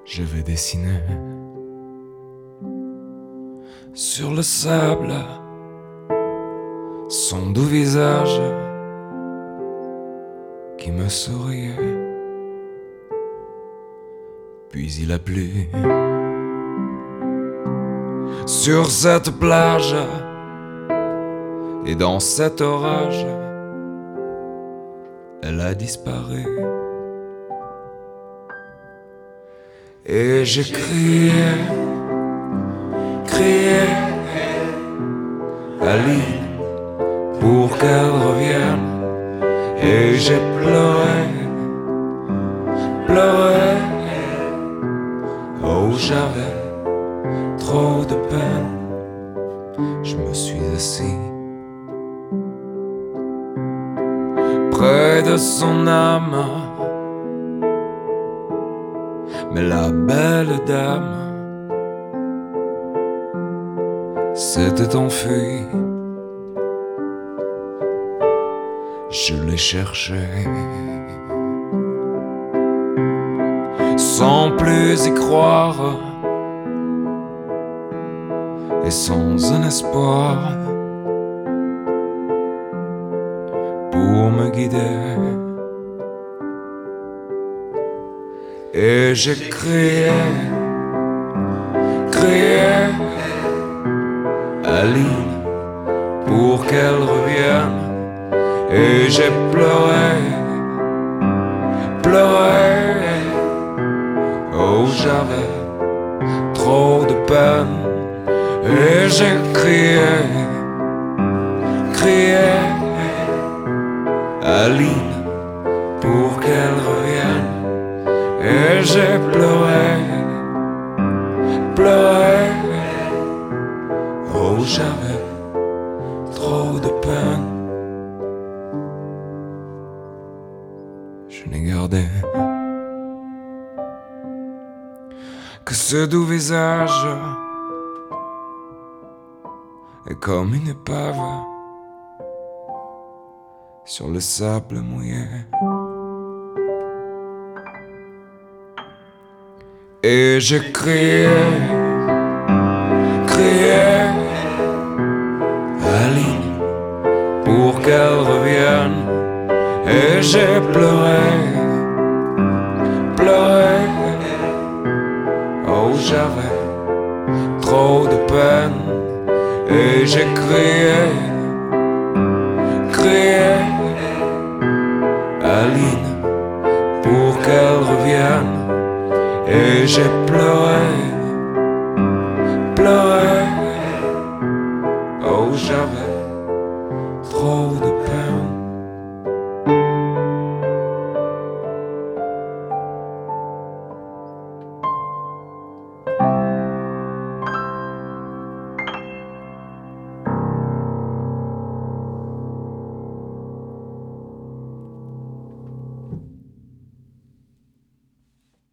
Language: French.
Je vais dessiner sur le sable son doux visage qui me souriait. Puis il a plu sur cette plage, et dans cet orage elle a disparu. Et j'ai crié à l'île pour qu'elle revienne. Et j'ai pleuré, oh j'avais trop de peine. Je me suis assis près de son âme, mais la belle dame s'était enfuie. Je l'ai cherchée sans plus y croire et sans un espoir pour me guider. Et j'ai crié à l'île pour qu'elle revienne. Et j'ai pleuré, oh j'avais trop de peine. Et j'ai crié à l'île pour qu'elle revienne. Et j'ai pleuré, oh j'avais trop de peine. Je n'ai gardé que ce doux visage, et comme une épave sur le sable mouillé. Et j'ai crié à l'île pour qu'elle revienne. Et j'ai pleuré, oh j'avais trop de peine. Et j'ai crié à l'île pour qu'elle revienne. Et j'ai pleuré, oh j'avais trop de peine.